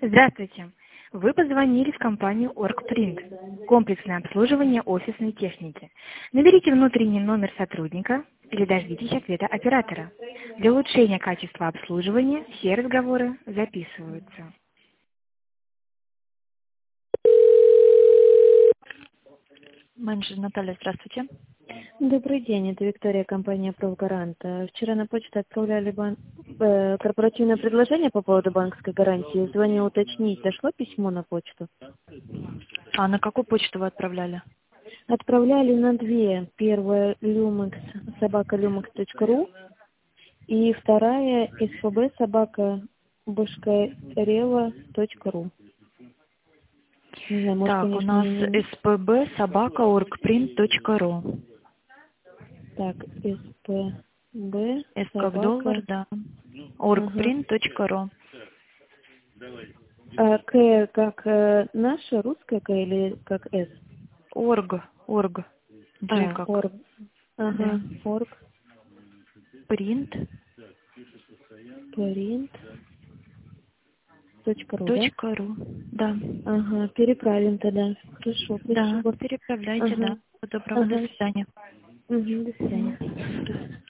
Здравствуйте. Вы позвонили в компанию Orgprint. Комплексное обслуживание офисной техники. Наберите внутренний номер сотрудника или дождитесь ответа оператора. Для улучшения качества обслуживания все разговоры записываются. Менеджер Наталья, здравствуйте. Добрый день, это Виктория, компания «Профгарант». Вчера на почту отправляли корпоративное предложение по поводу банковской гарантии. Звоню уточнить, дошло письмо на почту? А на какую почту вы отправляли? Отправляли на две. Первая lumex@lumex.ru и вторая spb@bышкарева.ру. Не знаю, может, Так, у конечно, нас не... spb@orgprint.ru. Так, spb... S как доллар, да. orgprint.ru. К как наша, русская К или как С? Org. G как. Орг. Да. Ага, орг. Print. Print. .ру, да? .ru. Да. Ага, переправим тогда. Хорошо, Да, спасибо. переправляйте, Ага, да. Доброго, до ага. свидания. Угу, до свидания.